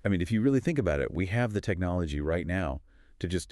I mean, if you really think about it, we have the technology right now to just,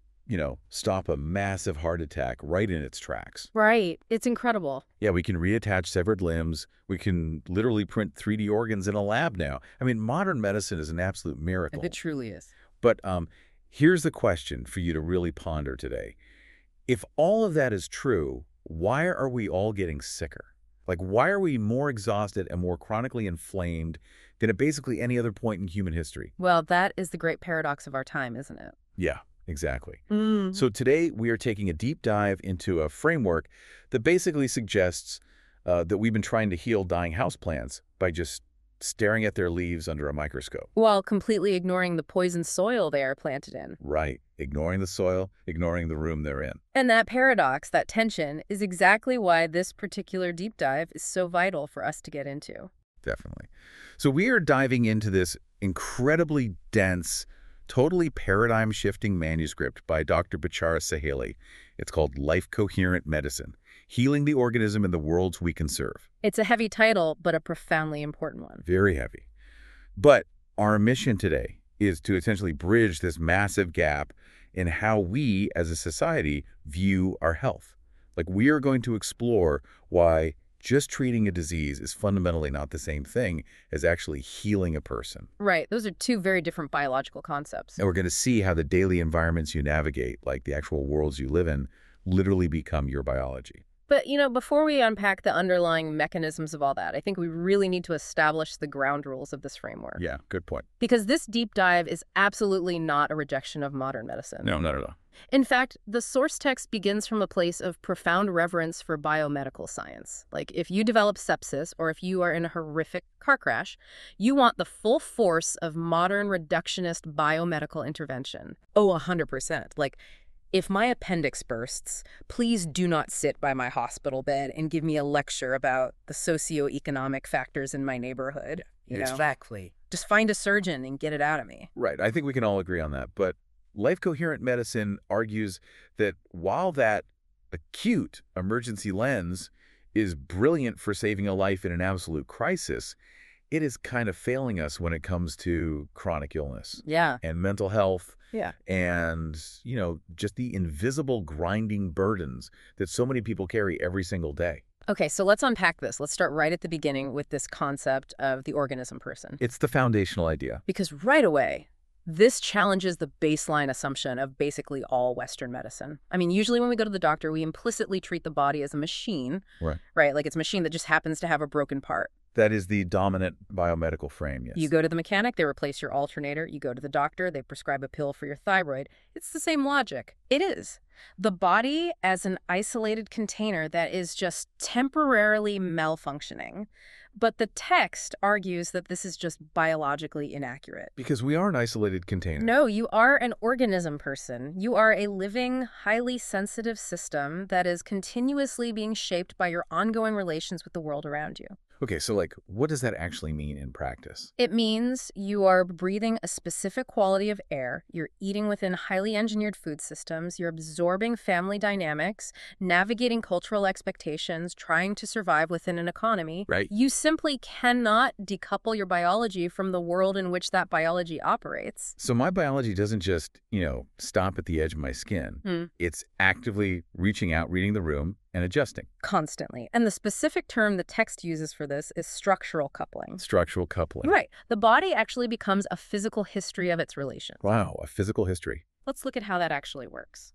stop a massive heart attack right in its tracks. Right. It's incredible. Yeah, we can reattach severed limbs. We can literally print 3D organs in a lab now. I mean, modern medicine is an absolute It miracle. truly is. But here's the question for you to really ponder today. If all of that is true, why are we all getting sicker? Like, why are we more exhausted and more chronically inflamed than at basically any other point in human history? Well, that is the great paradox of our time, isn't it? Yeah, exactly. Mm. So today we are taking a deep dive into a framework that basically suggests that we've been trying to heal dying houseplants by just staring at their leaves under a microscope. While completely ignoring the poison soil they are planted in. Right. Ignoring the soil, ignoring the room they're in. And that paradox, that tension, is exactly why this particular deep dive is so vital for us to get into. Definitely. So we are diving into this incredibly dense, totally paradigm-shifting manuscript by Dr. Bachara Saheli. It's called Life Coherent Medicine, Healing the Organism in the Worlds We Can Serve. It's a heavy title, but a profoundly important one. Very heavy. But our mission today is to essentially bridge this massive gap in how we, as a society, view our health. Like, we are going to explore why just treating a disease is fundamentally not the same thing as actually healing a person. Right. Those are two very different biological concepts. And we're going to see how the daily environments you navigate, like the actual worlds you live in, literally become your biology. But, before we unpack the underlying mechanisms of all that, I think we really need to establish the ground rules of this framework. Yeah, good point. Because this deep dive is absolutely not a rejection of modern medicine. No, not at all. In fact, the source text begins from a place of profound reverence for biomedical science. Like, if you develop sepsis or if you are in a horrific car crash, you want the full force of modern reductionist biomedical intervention. Oh, 100%. Like, if my appendix bursts, please do not sit by my hospital bed and give me a lecture about the socioeconomic factors in my neighborhood. You know? Exactly. Just find a surgeon and get it out of me. Right. I think we can all agree on that. But Life Coherent Medicine argues that while that acute emergency lens is brilliant for saving a life in an absolute crisis, it is kind of failing us when it comes to chronic illness Yeah. and mental health Yeah. and, just the invisible grinding burdens that so many people carry every single day. Okay, so let's unpack this. Let's start right at the beginning with this concept of the organism person. It's the foundational idea. Because right away, this challenges the baseline assumption of basically all Western medicine. I mean, usually when we go to the doctor, we implicitly treat the body as a machine, Right. Like it's a machine that just happens to have a broken part. That is the dominant biomedical frame, yes. You go to the mechanic, they replace your alternator. You go to the doctor, they prescribe a pill for your thyroid. It's the same logic. It is. The body as an isolated container that is just temporarily malfunctioning. But the text argues that this is just biologically inaccurate. Because we are an isolated container. No, you are an organism person. You are a living, highly sensitive system that is continuously being shaped by your ongoing relations with the world around you. Okay, so what does that actually mean in practice? It means you are breathing a specific quality of air, you're eating within highly engineered food systems, you're absorbing family dynamics, navigating cultural expectations, trying to survive within an economy. Right. You simply cannot decouple your biology from the world in which that biology operates. So my biology doesn't just, stop at the edge of my skin. It's actively reaching out, reading the room, and adjusting. Constantly. And the specific term the text uses for this is structural coupling. Structural coupling. Right. The body actually becomes a physical history of its relations. Wow, a physical history. Let's look at how that actually works.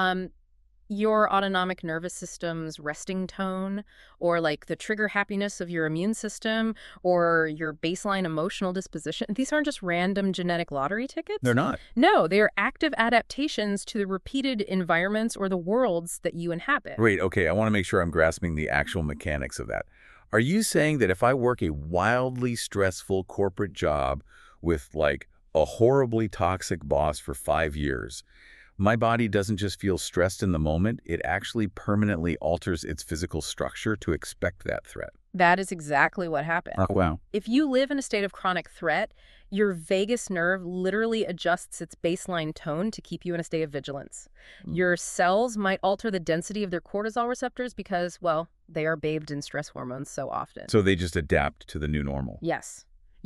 Your autonomic nervous system's resting tone, or like the trigger happiness of your immune system, or your baseline emotional disposition. These aren't just random genetic lottery tickets. They're not. No, they are active adaptations to the repeated environments or the worlds that you inhabit. Wait, okay, I want to make sure I'm grasping the actual mechanics of that. Are you saying that if I work a wildly stressful corporate job with a horribly toxic boss for 5 years, my body doesn't just feel stressed in the moment, it actually permanently alters its physical structure to expect that threat? That is exactly what happened. Oh, wow. If you live in a state of chronic threat, your vagus nerve literally adjusts its baseline tone to keep you in a state of vigilance. Your cells might alter the density of their cortisol receptors because, well, they are bathed in stress hormones so often. So they just adapt to the new normal. Yes.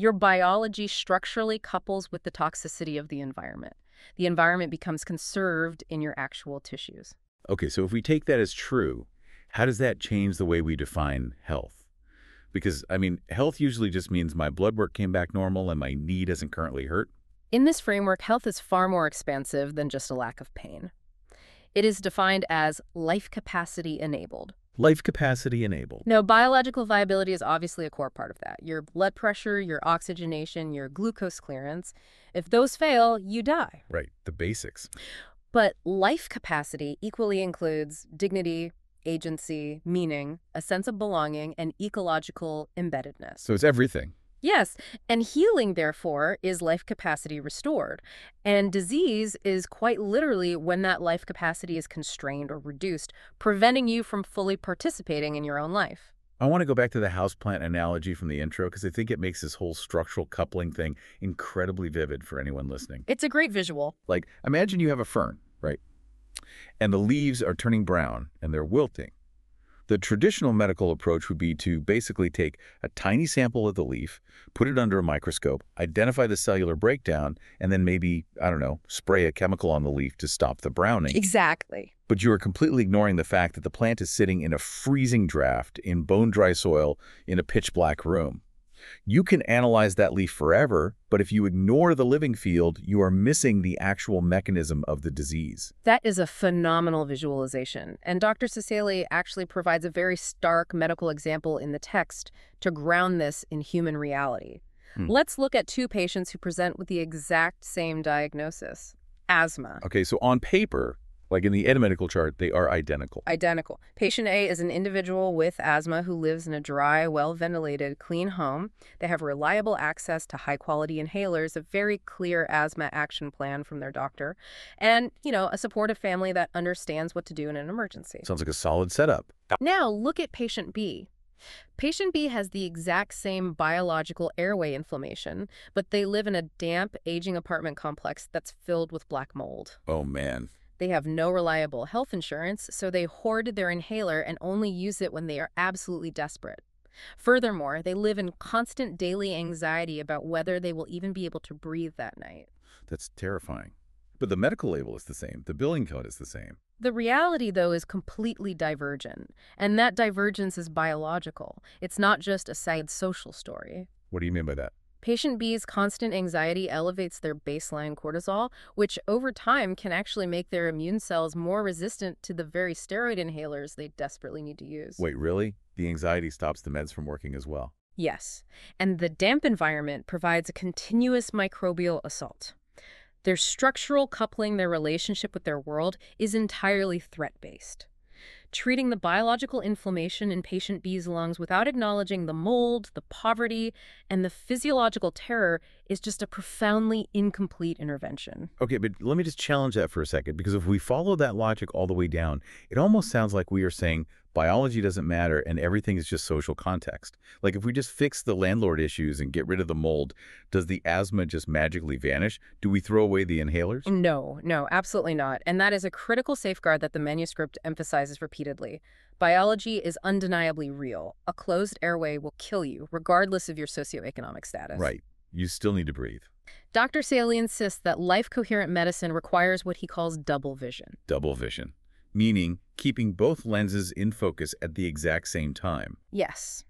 Your biology structurally couples with the toxicity of the environment. The environment becomes conserved in your actual tissues. Okay, so if we take that as true, how does that change the way we define health? Because, I mean, health usually just means my blood work came back normal and my knee doesn't currently hurt. In this framework, health is far more expansive than just a lack of pain. It is defined as life capacity enabled. Life capacity enabled. Now, biological viability is obviously a core part of that. Your blood pressure, your oxygenation, your glucose clearance. If those fail, you die. Right, the basics. But life capacity equally includes dignity, agency, meaning, a sense of belonging, and ecological embeddedness. So it's everything. Yes, and healing, therefore, is life capacity restored. And disease is quite literally when that life capacity is constrained or reduced, preventing you from fully participating in your own life. I want to go back to the houseplant analogy from the intro because I think it makes this whole structural coupling thing incredibly vivid for anyone listening. It's a great visual. Like, imagine you have a fern, right? And the leaves are turning brown and they're wilting. The traditional medical approach would be to basically take a tiny sample of the leaf, put it under a microscope, identify the cellular breakdown, and then maybe, I don't know, spray a chemical on the leaf to stop the browning. Exactly. But you are completely ignoring the fact that the plant is sitting in a freezing draft in bone-dry soil in a pitch-black room. You can analyze that leaf forever, but if you ignore the living field, you are missing the actual mechanism of the disease. That is a phenomenal visualization, and Dr. Ceceli actually provides a very stark medical example in the text to ground this in human reality. Let's look at two patients who present with the exact same diagnosis: asthma. Okay, so on paper, like in the Ed-Medical chart, they are identical. Identical. Patient A is an individual with asthma who lives in a dry, well-ventilated, clean home. They have reliable access to high-quality inhalers, a very clear asthma action plan from their doctor, and, a supportive family that understands what to do in an emergency. Sounds like a solid setup. Now, look at patient B. Patient B has the exact same biological airway inflammation, but they live in a damp, aging apartment complex that's filled with black mold. Oh, man. They have no reliable health insurance, so they hoard their inhaler and only use it when they are absolutely desperate. Furthermore, they live in constant daily anxiety about whether they will even be able to breathe that night. That's terrifying. But the medical label is the same. The billing code is the same. The reality, though, is completely divergent, and that divergence is biological. It's not just a sad social story. What do you mean by that? Patient B's constant anxiety elevates their baseline cortisol, which over time can actually make their immune cells more resistant to the very steroid inhalers they desperately need to use. Wait, really? The anxiety stops the meds from working as well? Yes, and the damp environment provides a continuous microbial assault. Their structural coupling, their relationship with their world, is entirely threat-based. Treating the biological inflammation in patient B's lungs without acknowledging the mold, the poverty, and the physiological terror is just a profoundly incomplete intervention. Okay, but let me just challenge that for a second, because if we follow that logic all the way down, it almost sounds like we are saying biology doesn't matter and everything is just social context. Like if we just fix the landlord issues and get rid of the mold, does the asthma just magically vanish? Do we throw away the inhalers? No, absolutely not. And that is a critical safeguard that the manuscript emphasizes repeatedly. Biology is undeniably real. A closed airway will kill you, regardless of your socioeconomic status. Right. You still need to breathe. Dr. Ceceli insists that life-coherent medicine requires what he calls double vision. Double vision. Meaning keeping both lenses in focus at the exact same time. Yes.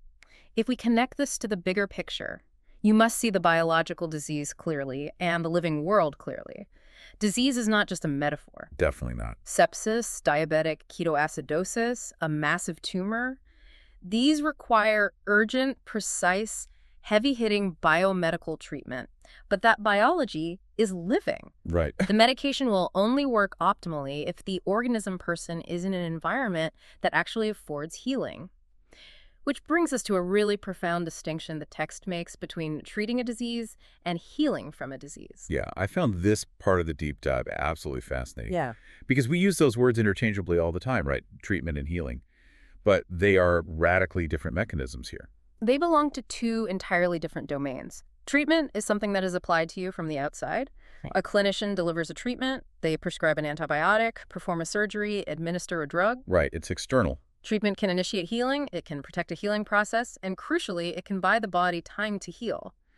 If we connect this to the bigger picture, you must see the biological disease clearly and the living world clearly. Disease is not just a metaphor. Definitely not. Sepsis, diabetic ketoacidosis, a massive tumor, these require urgent, precise, heavy-hitting biomedical treatment. But that biology is living. Right. The medication will only work optimally if the organism person is in an environment that actually affords healing. Which brings us to a really profound distinction the text makes between treating a disease and healing from a disease. Yeah, I found this part of the deep dive absolutely fascinating. Yeah. Because we use those words interchangeably all the time, right? Treatment and healing. But they are radically different mechanisms here. They belong to two entirely different domains. Treatment is something that is applied to you from the outside. A clinician delivers a treatment, they prescribe an antibiotic, perform a surgery, administer a drug. Right, it's external. Treatment can initiate healing, it can protect a healing process, and crucially, it can buy the body time to heal.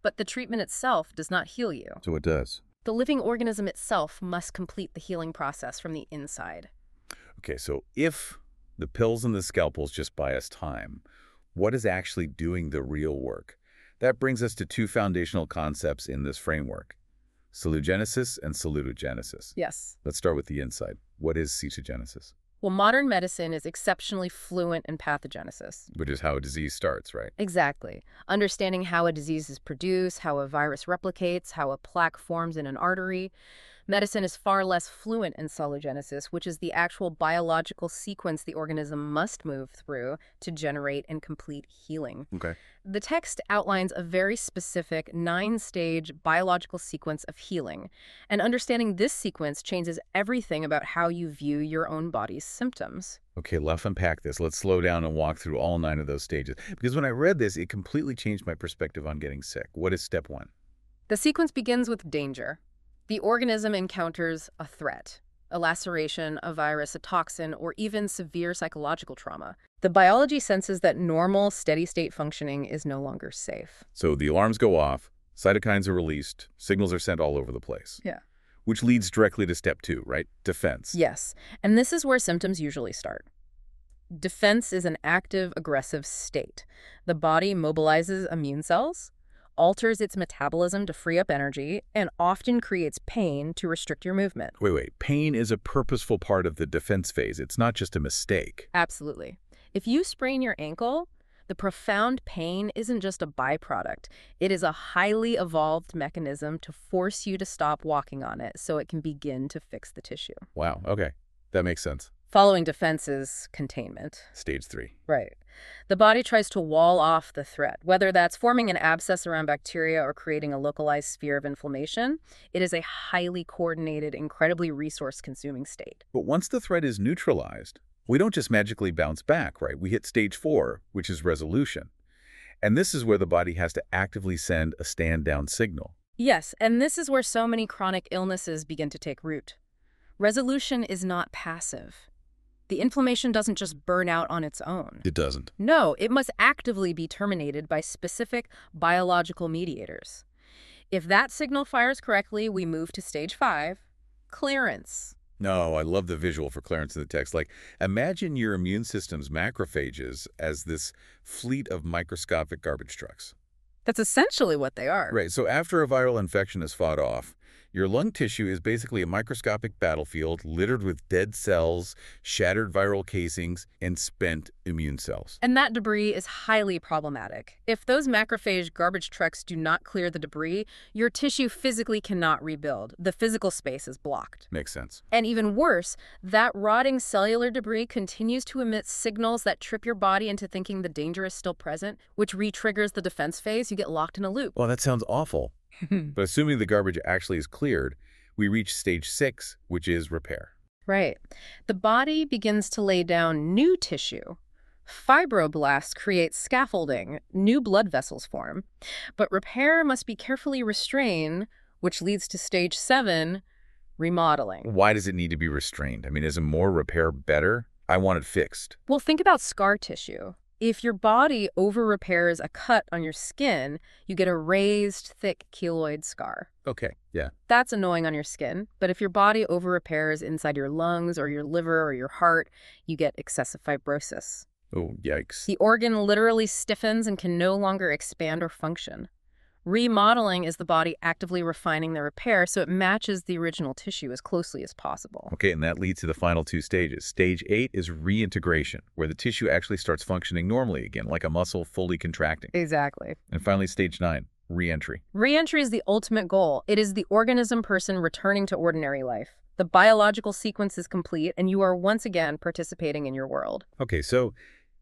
But the treatment itself does not heal you. So it does. The living organism itself must complete the healing process from the inside. Okay, so if the pills and the scalpels just buy us time, what is actually doing the real work? That brings us to two foundational concepts in this framework: salutogenesis and salutogenesis. Yes. Let's start with the inside. What is cetogenesis? Well, modern medicine is exceptionally fluent in pathogenesis. Which is how a disease starts, right? Exactly. Understanding how a disease is produced, how a virus replicates, how a plaque forms in an artery. Medicine is far less fluent in salutogenesis, which is the actual biological sequence the organism must move through to generate and complete healing. Okay. The text outlines a very specific 9-stage biological sequence of healing, and understanding this sequence changes everything about how you view your own body's symptoms. Okay, let's unpack this. Let's slow down and walk through all 9 of those stages. Because when I read this, it completely changed my perspective on getting sick. What is step 1? The sequence begins with danger. The organism encounters a threat, a laceration, a virus, a toxin, or even severe psychological trauma. The biology senses that normal, steady-state functioning is no longer safe. So the alarms go off, cytokines are released, signals are sent all over the place. Yeah. Which leads directly to step 2, right? Defense. Yes, and this is where symptoms usually start. Defense is an active, aggressive state. The body mobilizes immune cells, alters its metabolism to free up energy, and often creates pain to restrict your movement. Wait. Pain is a purposeful part of the defense phase. It's not just a mistake. Absolutely. If you sprain your ankle, the profound pain isn't just a byproduct. It is a highly evolved mechanism to force you to stop walking on it so it can begin to fix the tissue. Wow, okay. That makes sense. Following defense is containment. Stage 3. Right. The body tries to wall off the threat, whether that's forming an abscess around bacteria or creating a localized sphere of inflammation. It is a highly coordinated, incredibly resource-consuming state. But once the threat is neutralized, we don't just magically bounce back, right? We hit stage 4, which is resolution. And this is where the body has to actively send a stand-down signal. Yes, and this is where so many chronic illnesses begin to take root. Resolution is not passive. The inflammation doesn't just burn out on its own. It doesn't. No, it must actively be terminated by specific biological mediators. If that signal fires correctly, we move to stage 5, clearance. No, I love the visual for clearance in the text. Like, imagine your immune system's macrophages as this fleet of microscopic garbage trucks. That's essentially what they are. Right, so after a viral infection is fought off, your lung tissue is basically a microscopic battlefield littered with dead cells, shattered viral casings, and spent immune cells. And that debris is highly problematic. If those macrophage garbage trucks do not clear the debris, your tissue physically cannot rebuild. The physical space is blocked. Makes sense. And even worse, that rotting cellular debris continues to emit signals that trip your body into thinking the danger is still present, which re-triggers the defense phase. You get locked in a loop. Well, that sounds awful. But assuming the garbage actually is cleared, we reach stage 6, which is repair. Right. The body begins to lay down new tissue. Fibroblasts create scaffolding, new blood vessels form. But repair must be carefully restrained, which leads to stage 7, remodeling. Why does it need to be restrained? I mean, isn't more repair better? I want it fixed. Well, think about scar tissue. If your body over-repairs a cut on your skin, you get a raised, thick keloid scar. Okay, yeah. That's annoying on your skin, but if your body over-repairs inside your lungs or your liver or your heart, you get excessive fibrosis. Oh, yikes. The organ literally stiffens and can no longer expand or function. Remodeling is the body actively refining the repair so it matches the original tissue as closely as possible. Okay, and that leads to the final 2 stages. Stage 8 is reintegration, where the tissue actually starts functioning normally again, like a muscle fully contracting. Exactly. And finally, stage 9, re-entry. Re-entry is the ultimate goal. It is the organism person returning to ordinary life. The biological sequence is complete, and you are once again participating in your world. Okay, so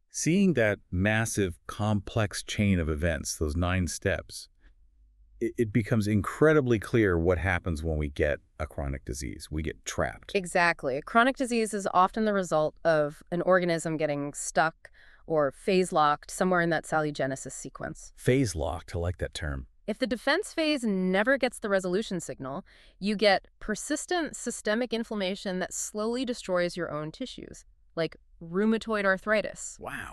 seeing that massive, complex chain of events, those 9 steps, it becomes incredibly clear what happens when we get a chronic disease. We get trapped. Exactly. Chronic disease is often the result of an organism getting stuck or phase-locked somewhere in that salutogenesis sequence. Phase-locked, I like that term. If the defense phase never gets the resolution signal, you get persistent systemic inflammation that slowly destroys your own tissues, like rheumatoid arthritis. Wow.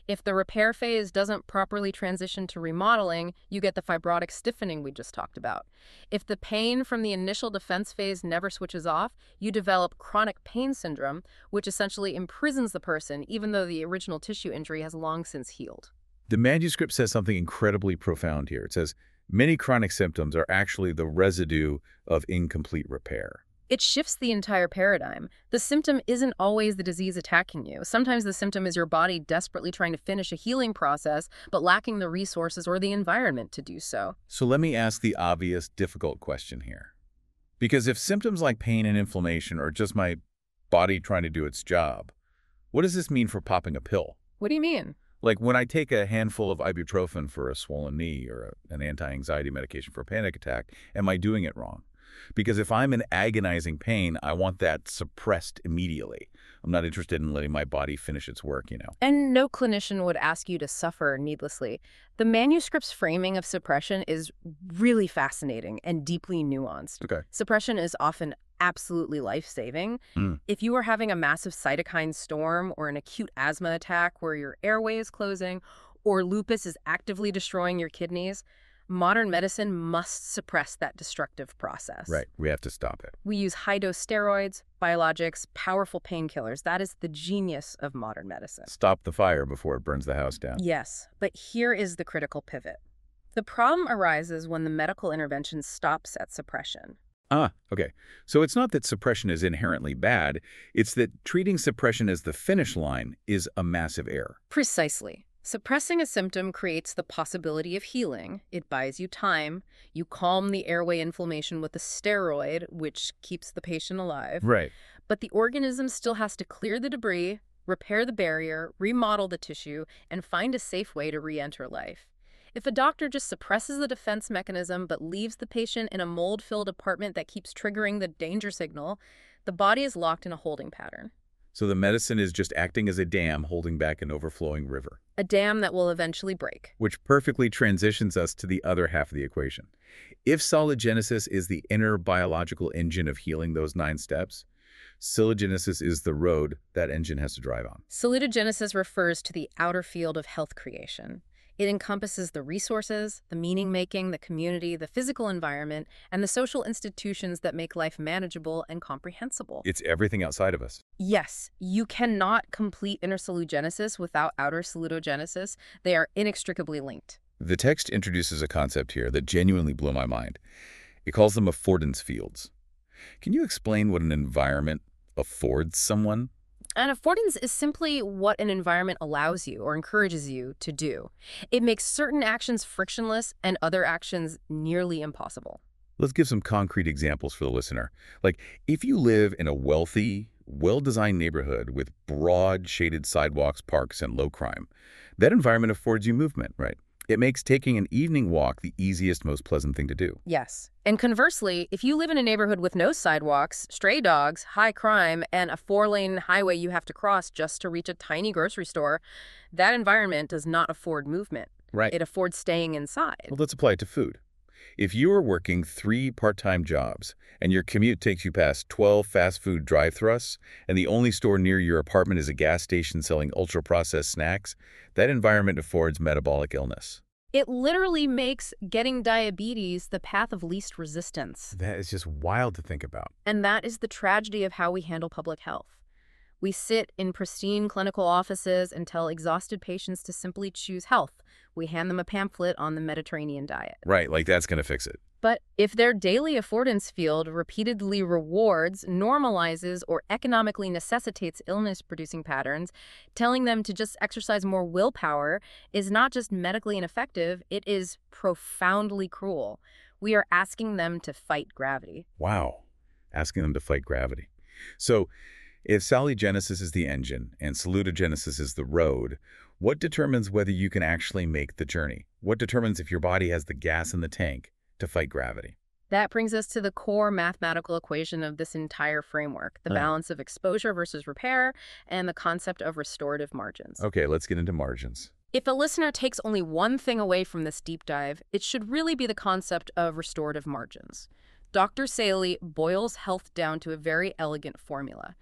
If the repair phase doesn't properly transition to remodeling, you get the fibrotic stiffening we just talked about. If the pain from the initial defense phase never switches off, you develop chronic pain syndrome, which essentially imprisons the person even though the original tissue injury has long since healed. The manuscript says something incredibly profound here. It says, many chronic symptoms are actually the residue of incomplete repair. It shifts the entire paradigm. The symptom isn't always the disease attacking you. Sometimes the symptom is your body desperately trying to finish a healing process, but lacking the resources or the environment to do so. So let me ask the obvious, difficult question here. Because if symptoms like pain and inflammation are just my body trying to do its job, what does this mean for popping a pill? What do you mean? Like when I take a handful of ibuprofen for a swollen knee or an anti-anxiety medication for a panic attack, am I doing it wrong? Because if I'm in agonizing pain, I want that suppressed immediately. I'm not interested in letting my body finish its work, you know. And no clinician would ask you to suffer needlessly. The manuscript's framing of suppression is really fascinating and deeply nuanced. Okay. Suppression is often absolutely life-saving. If you are having a massive cytokine storm or an acute asthma attack where your airway is closing or lupus is actively destroying your kidneys, modern medicine must suppress that destructive process. Right. We have to stop it. We use high-dose steroids, biologics, powerful painkillers. That is the genius of modern medicine. Stop the fire before it burns the house down. Yes, but here is the critical pivot. The problem arises when the medical intervention stops at suppression. Okay. So it's not that suppression is inherently bad. It's that treating suppression as the finish line is a massive error. Precisely. Suppressing a symptom creates the possibility of healing. It buys you time. You calm the airway inflammation with a steroid, which keeps the patient alive. Right. But the organism still has to clear the debris, repair the barrier, remodel the tissue, and find a safe way to re-enter life. If a doctor just suppresses the defense mechanism but leaves the patient in a mold-filled apartment that keeps triggering the danger signal, the body is locked in a holding pattern. So the medicine is just acting as a dam holding back an overflowing river. A dam that will eventually break. Which perfectly transitions us to the other half of the equation. If solidogenesis is the inner biological engine of healing those 9 steps, siligenesis is the road that engine has to drive on. Solidogenesis refers to the outer field of health creation. It encompasses the resources, the meaning-making, the community, the physical environment, and the social institutions that make life manageable and comprehensible. It's everything outside of us. Yes, you cannot complete inner solidogenesis without outer solidogenesis. They are inextricably linked. The text introduces a concept here that genuinely blew my mind. It calls them affordance fields. Can you explain what an environment affords someone? An affordance is simply what an environment allows you or encourages you to do. It makes certain actions frictionless and other actions nearly impossible. Let's give some concrete examples for the listener. Like, if you live in a wealthy, well-designed neighborhood with broad, shaded sidewalks, parks, and low crime, that environment affords you movement, right? It makes taking an evening walk the easiest, most pleasant thing to do. Yes. And conversely, if you live in a neighborhood with no sidewalks, stray dogs, high crime, and a 4-lane highway you have to cross just to reach a tiny grocery store, that environment does not afford movement. Right. It affords staying inside. Well, let's apply it to food. If you are working 3 part-time jobs and your commute takes you past 12 fast food drive-thrusts and the only store near your apartment is a gas station selling ultra-processed snacks, that environment affords metabolic illness. It literally makes getting diabetes the path of least resistance. That is just wild to think about. And that is the tragedy of how we handle public health. We sit in pristine clinical offices and tell exhausted patients to simply choose health. We hand them a pamphlet on the Mediterranean diet. Right, like that's going to fix it. But if their daily affordance field repeatedly rewards, normalizes, or economically necessitates illness-producing patterns, telling them to just exercise more willpower is not just medically ineffective, it is profoundly cruel. We are asking them to fight gravity. Wow, asking them to fight gravity. So, if saligenesis is the engine and salutogenesis is the road, what determines whether you can actually make the journey? What determines if your body has the gas in the tank to fight gravity? That brings us to the core mathematical equation of this entire framework, the balance of exposure versus repair, and the concept of restorative margins. Okay, let's get into margins. If a listener takes only one thing away from this deep dive, it should really be the concept of restorative margins. Dr. Saley boils health down to a very elegant formula.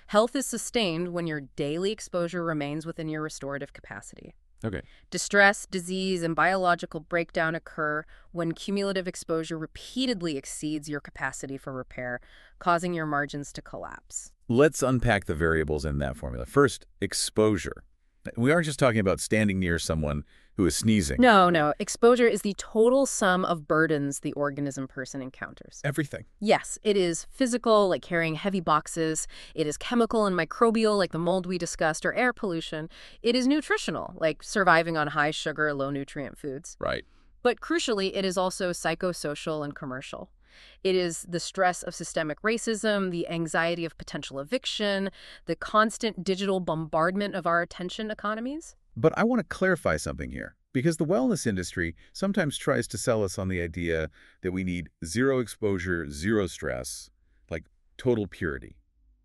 Health is sustained when your daily exposure remains within your restorative capacity. Okay. Distress, disease, and biological breakdown occur when cumulative exposure repeatedly exceeds your capacity for repair, causing your margins to collapse. Let's unpack the variables in that formula. First, exposure. We aren't just talking about standing near someone who is sneezing. No. Exposure is the total sum of burdens the person encounters. Everything. Yes, it is physical, like carrying heavy boxes. It is chemical and microbial, like the mold we discussed, or air pollution. It is nutritional, like surviving on high sugar, low nutrient foods. Right. But crucially, it is also psychosocial and commercial. It is the stress of systemic racism, the anxiety of potential eviction, the constant digital bombardment of our attention economies. But I want to clarify something here, because the wellness industry sometimes tries to sell us on the idea that we need zero exposure, zero stress, like total purity.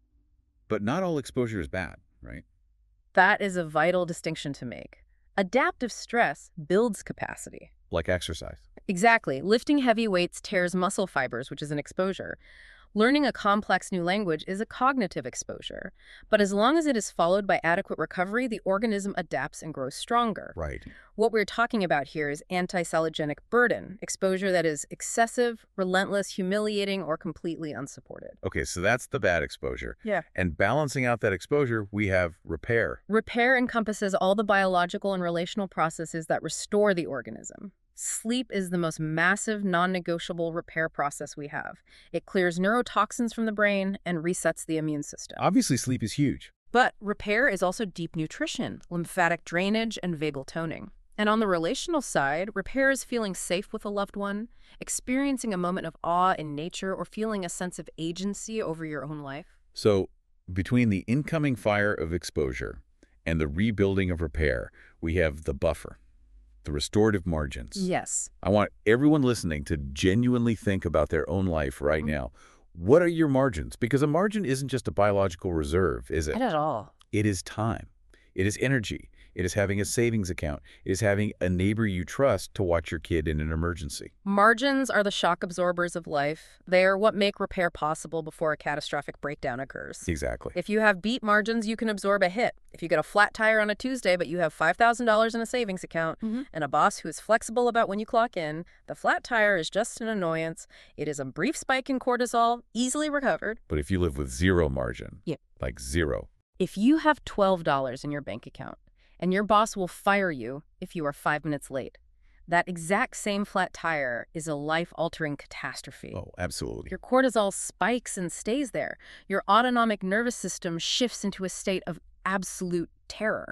But not all exposure is bad, right? That is a vital distinction to make. Adaptive stress builds capacity. Like exercise. Exactly. Lifting heavy weights tears muscle fibers, which is an exposure. Learning a complex new language is a cognitive exposure. But as long as it is followed by adequate recovery, the organism adapts and grows stronger. Right. What we're talking about here is antisalogenic burden, exposure that is excessive, relentless, humiliating, or completely unsupported. Okay, so that's the bad exposure. Yeah. And balancing out that exposure, we have repair. Repair encompasses all the biological and relational processes that restore the organism. Sleep is the most massive, non-negotiable repair process we have. It clears neurotoxins from the brain and resets the immune system. Obviously, sleep is huge. But repair is also deep nutrition, lymphatic drainage, and vagal toning. And on the relational side, repair is feeling safe with a loved one, experiencing a moment of awe in nature, or feeling a sense of agency over your own life. So, between the incoming fire of exposure and the rebuilding of repair, we have the buffer. The restorative margins. Yes. I want everyone listening to genuinely think about their own life right now. What are your margins? Because a margin isn't just a biological reserve, is it? Not at all. It is time. It is energy. It is having a savings account. It is having a neighbor you trust to watch your kid in an emergency. Margins are the shock absorbers of life. They are what make repair possible before a catastrophic breakdown occurs. Exactly. If you have beat margins, you can absorb a hit. If you get a flat tire on a Tuesday, but you have $5,000 in a savings account and a boss who is flexible about when you clock in, the flat tire is just an annoyance. It is a brief spike in cortisol, easily recovered. But if you live with zero margin, like zero. If you have $12 in your bank account, and your boss will fire you if you are 5 minutes late, that exact same flat tire is a life-altering catastrophe. Oh, absolutely. Your cortisol spikes and stays there. Your autonomic nervous system shifts into a state of absolute terror.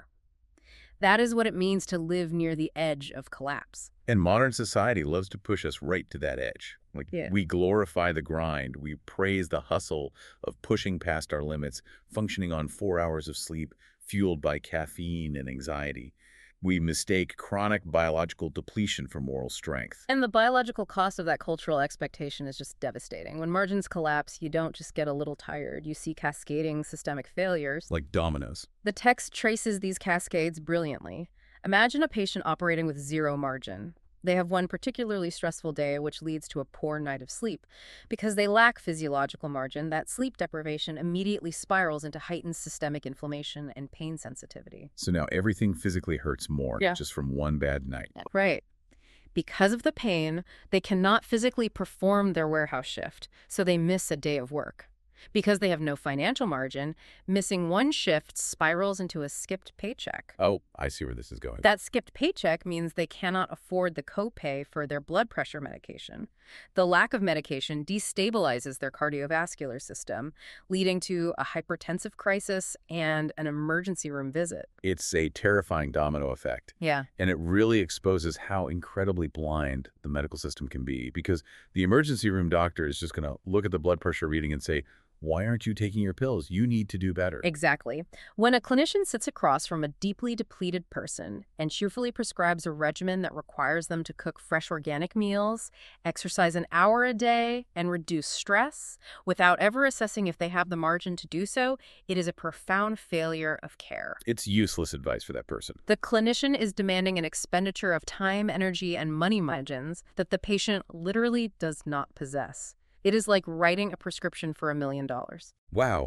That is what it means to live near the edge of collapse. And modern society loves to push us right to that edge. We glorify the grind. We praise the hustle of pushing past our limits, functioning on 4 hours of sleep, fueled by caffeine and anxiety. We mistake chronic biological depletion for moral strength. And the biological cost of that cultural expectation is just devastating. When margins collapse, you don't just get a little tired. You see cascading systemic failures. Like dominoes. The text traces these cascades brilliantly. Imagine a patient operating with zero margin. They have one particularly stressful day, which leads to a poor night of sleep. Because they lack physiological margin, that sleep deprivation immediately spirals into heightened systemic inflammation and pain sensitivity. So now everything physically hurts more just from one bad night. Right. Because of the pain, they cannot physically perform their warehouse shift, so they miss a day of work. Because they have no financial margin, missing one shift spirals into a skipped paycheck. Oh, I see where this is going. That skipped paycheck means they cannot afford the copay for their blood pressure medication. The lack of medication destabilizes their cardiovascular system, leading to a hypertensive crisis and an emergency room visit. It's a terrifying domino effect. Yeah. And it really exposes how incredibly blind the medical system can be, because the emergency room doctor is just going to look at the blood pressure reading and say, why aren't you taking your pills? You need to do better. Exactly. When a clinician sits across from a deeply depleted person and cheerfully prescribes a regimen that requires them to cook fresh organic meals, exercise an hour a day, and reduce stress, without ever assessing if they have the margin to do so, it is a profound failure of care. It's useless advice for that person. The clinician is demanding an expenditure of time, energy, and money margins that the patient literally does not possess. It is like writing a prescription for $1 million. Wow.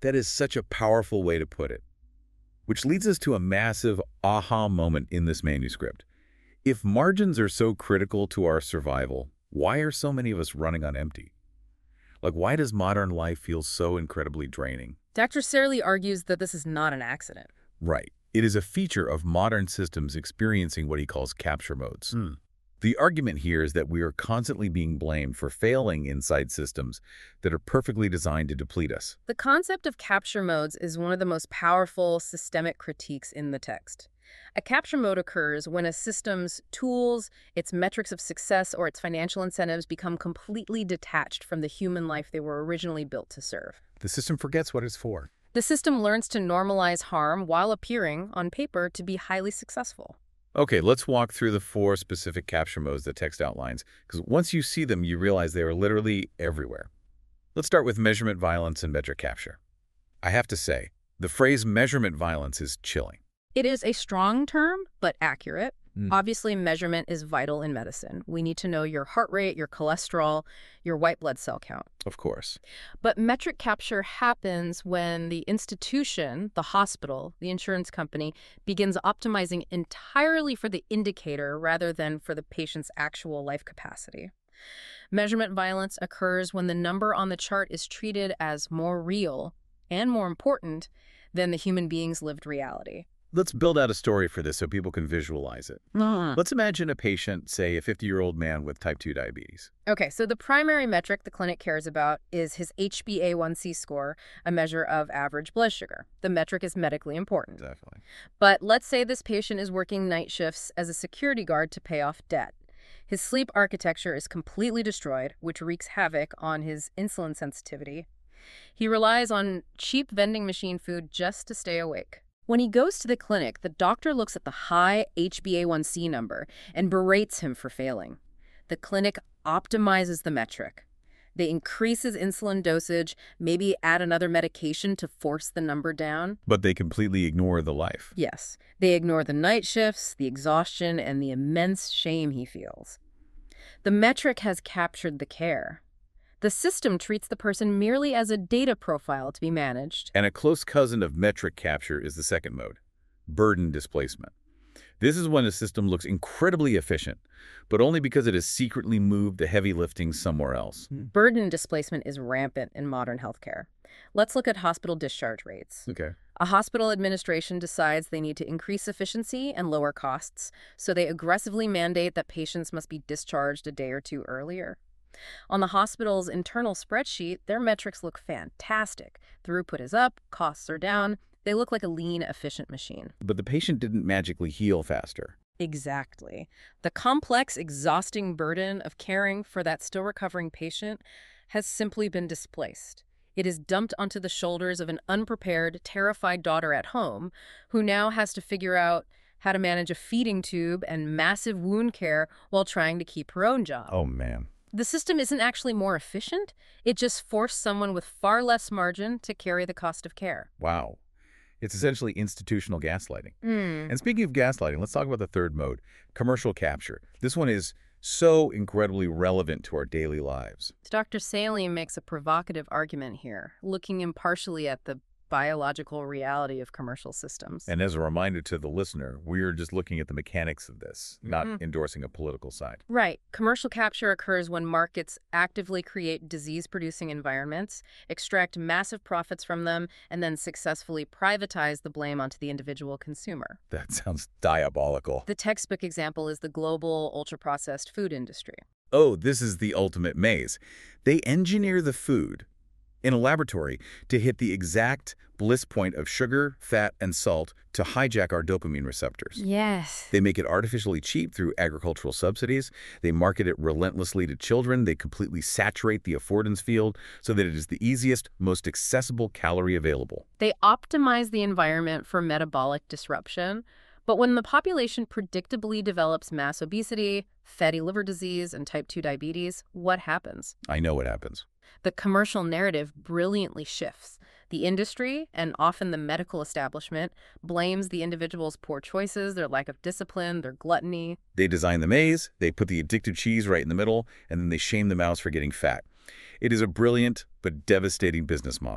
That is such a powerful way to put it. Which leads us to a massive aha moment in this manuscript. If margins are so critical to our survival, why are so many of us running on empty? Like, why does modern life feel so incredibly draining? Dr. Searle argues that this is not an accident. Right. It is a feature of modern systems experiencing what he calls capture modes. The argument here is that we are constantly being blamed for failing inside systems that are perfectly designed to deplete us. The concept of capture modes is one of the most powerful systemic critiques in the text. A capture mode occurs when a system's tools, its metrics of success, or its financial incentives become completely detached from the human life they were originally built to serve. The system forgets what it's for. The system learns to normalize harm while appearing, on paper, to be highly successful. Okay, let's walk through the 4 specific capture modes the text outlines, because once you see them, you realize they are literally everywhere. Let's start with measurement violence and metric capture. I have to say, the phrase measurement violence is chilling. It is a strong term, but accurate. Obviously, measurement is vital in medicine. We need to know your heart rate, your cholesterol, your white blood cell count. Of course. But metric capture happens when the institution, the hospital, the insurance company, begins optimizing entirely for the indicator rather than for the patient's actual life capacity. Measurement violence occurs when the number on the chart is treated as more real and more important than the human being's lived reality. Let's build out a story for this so people can visualize it. Let's imagine a patient, say a 50-year-old man with type 2 diabetes. Okay, so the primary metric the clinic cares about is his HbA1c score, a measure of average blood sugar. The metric is medically important. Definitely. But let's say this patient is working night shifts as a security guard to pay off debt. His sleep architecture is completely destroyed, which wreaks havoc on his insulin sensitivity. He relies on cheap vending machine food just to stay awake. When he goes to the clinic, the doctor looks at the high HbA1c number and berates him for failing. The clinic optimizes the metric. They increase his insulin dosage, maybe add another medication to force the number down. But they completely ignore the life. Yes, they ignore the night shifts, the exhaustion, and the immense shame he feels. The metric has captured the care. The system treats the person merely as a data profile to be managed. And a close cousin of metric capture is the second mode, burden displacement. This is when a system looks incredibly efficient, but only because it has secretly moved the heavy lifting somewhere else. Burden displacement is rampant in modern healthcare. Let's look at hospital discharge rates. Okay. A hospital administration decides they need to increase efficiency and lower costs, so they aggressively mandate that patients must be discharged a day or two earlier. On the hospital's internal spreadsheet, their metrics look fantastic. Throughput is up, costs are down. They look like a lean, efficient machine. But the patient didn't magically heal faster. Exactly. The complex, exhausting burden of caring for that still recovering patient has simply been displaced. It is dumped onto the shoulders of an unprepared, terrified daughter at home who now has to figure out how to manage a feeding tube and massive wound care while trying to keep her own job. Oh, man. The system isn't actually more efficient. It just forced someone with far less margin to carry the cost of care. Wow. It's essentially institutional gaslighting. And speaking of gaslighting, let's talk about the third mode, commercial capture. This one is so incredibly relevant to our daily lives. Dr. Searle makes a provocative argument here, looking impartially at the biological reality of commercial systems. And as a reminder to the listener, we're just looking at the mechanics of this, not endorsing a political side. Right. Commercial capture occurs when markets actively create disease-producing environments, extract massive profits from them, and then successfully privatize the blame onto the individual consumer. That sounds diabolical. The textbook example is the global ultra-processed food industry. Oh, this is the ultimate maze. They engineer the food in a laboratory to hit the exact bliss point of sugar, fat, and salt to hijack our dopamine receptors. Yes. They make it artificially cheap through agricultural subsidies. They market it relentlessly to children. They completely saturate the affordance field so that it is the easiest, most accessible calorie available. They optimize the environment for metabolic disruption. But when the population predictably develops mass obesity, fatty liver disease, and type 2 diabetes, what happens? I know what happens. The commercial narrative brilliantly shifts. The industry, and often the medical establishment, blames the individual's poor choices, their lack of discipline, their gluttony. They design the maze, they put the addictive cheese right in the middle, and then they shame the mouse for getting fat. It is a brilliant but devastating business model.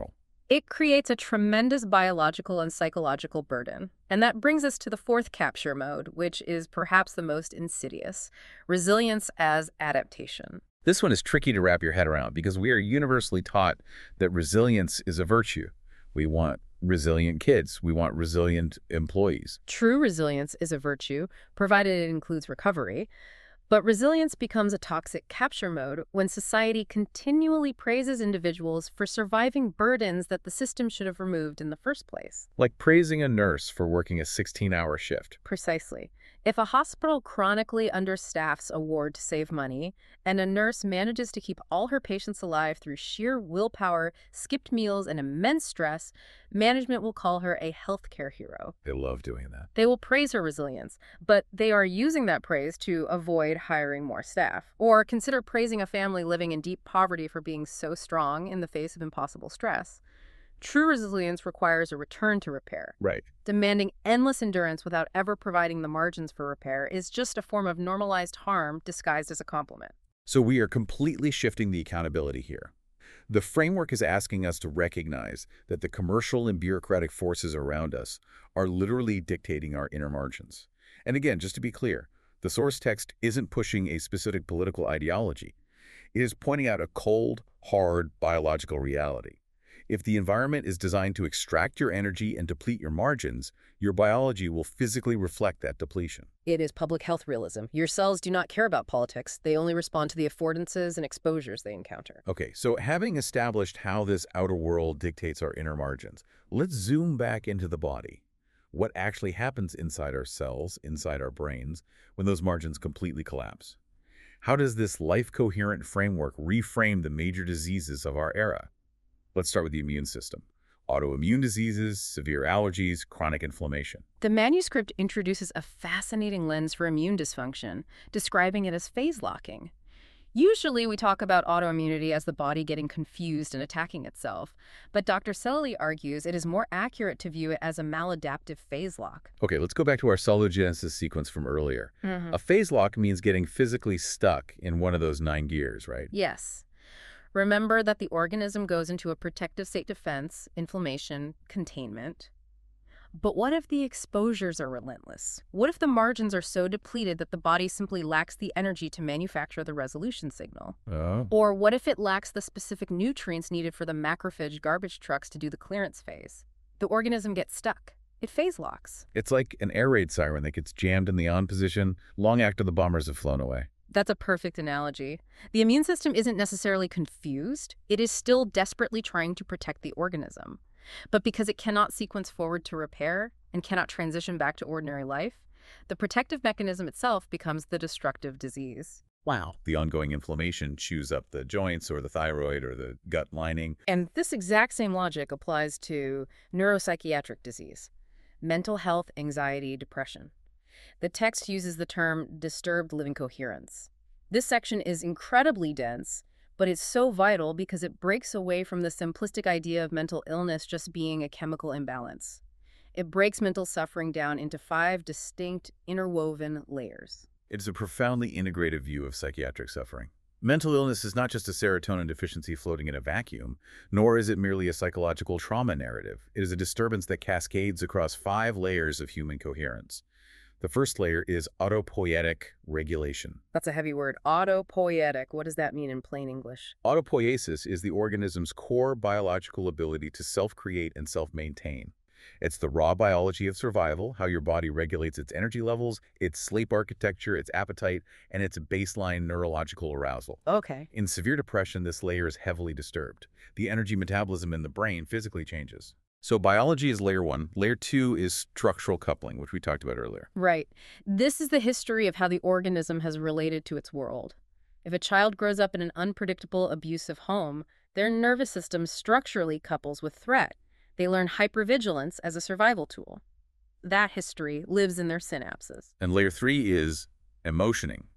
It creates a tremendous biological and psychological burden. And that brings us to the fourth capture mode, which is perhaps the most insidious: resilience as adaptation. This one is tricky to wrap your head around because we are universally taught that resilience is a virtue. We want resilient kids. We want resilient employees. True resilience is a virtue, provided it includes recovery. But resilience becomes a toxic capture mode when society continually praises individuals for surviving burdens that the system should have removed in the first place. Like praising a nurse for working a 16-hour shift. Precisely. If a hospital chronically understaffs a ward to save money, and a nurse manages to keep all her patients alive through sheer willpower, skipped meals, and immense stress, management will call her a healthcare hero. They love doing that. They will praise her resilience, but they are using that praise to avoid hiring more staff. Or consider praising a family living in deep poverty for being so strong in the face of impossible stress. True resilience requires a return to repair. Right. Demanding endless endurance without ever providing the margins for repair is just a form of normalized harm disguised as a compliment. So we are completely shifting the accountability here. The framework is asking us to recognize that the commercial and bureaucratic forces around us are literally dictating our inner margins. And again, just to be clear, the source text isn't pushing a specific political ideology. It is pointing out a cold, hard biological reality. If the environment is designed to extract your energy and deplete your margins, your biology will physically reflect that depletion. It is public health realism. Your cells do not care about politics. They only respond to the affordances and exposures they encounter. Okay, so having established how this outer world dictates our inner margins, let's zoom back into the body. What actually happens inside our cells, inside our brains, when those margins completely collapse? How does this life-coherent framework reframe the major diseases of our era? Let's start with the immune system. Autoimmune diseases, severe allergies, chronic inflammation. The manuscript introduces a fascinating lens for immune dysfunction, describing it as phase locking. Usually we talk about autoimmunity as the body getting confused and attacking itself, but Dr. Selley argues it is more accurate to view it as a maladaptive phase lock. Okay, let's go back to our cellulogenesis sequence from earlier. A phase lock means getting physically stuck in one of those 9 gears, right? Yes. Remember that the organism goes into a protective state: defense, inflammation, containment. But what if the exposures are relentless? What if the margins are so depleted that the body simply lacks the energy to manufacture the resolution signal? Oh. Or what if it lacks the specific nutrients needed for the macrophage garbage trucks to do the clearance phase? The organism gets stuck. It phase locks. It's like an air raid siren that gets jammed in the on position long after the bombers have flown away. That's a perfect analogy. The immune system isn't necessarily confused. It is still desperately trying to protect the organism. But because it cannot sequence forward to repair and cannot transition back to ordinary life, the protective mechanism itself becomes the destructive disease. Wow. The ongoing inflammation chews up the joints or the thyroid or the gut lining. And this exact same logic applies to neuropsychiatric disease: mental health, anxiety, depression. The text uses the term disturbed living coherence. This section is incredibly dense, but it's so vital because it breaks away from the simplistic idea of mental illness just being a chemical imbalance. It breaks mental suffering down into 5 distinct, interwoven layers. It is a profoundly integrative view of psychiatric suffering. Mental illness is not just a serotonin deficiency floating in a vacuum, nor is it merely a psychological trauma narrative. It is a disturbance that cascades across 5 layers of human coherence. The first layer is autopoietic regulation. That's a heavy word. Autopoietic. What does that mean in plain English? Autopoiesis is the organism's core biological ability to self-create and self-maintain. It's the raw biology of survival, how your body regulates its energy levels, its sleep architecture, its appetite, and its baseline neurological arousal. Okay. In severe depression, this layer is heavily disturbed. The energy metabolism in the brain physically changes. So biology is layer 1. Layer 2 is structural coupling, which we talked about earlier. Right. This is the history of how the organism has related to its world. If a child grows up in an unpredictable, abusive home, their nervous system structurally couples with threat. They learn hypervigilance as a survival tool. That history lives in their synapses. And layer 3 is emotioning.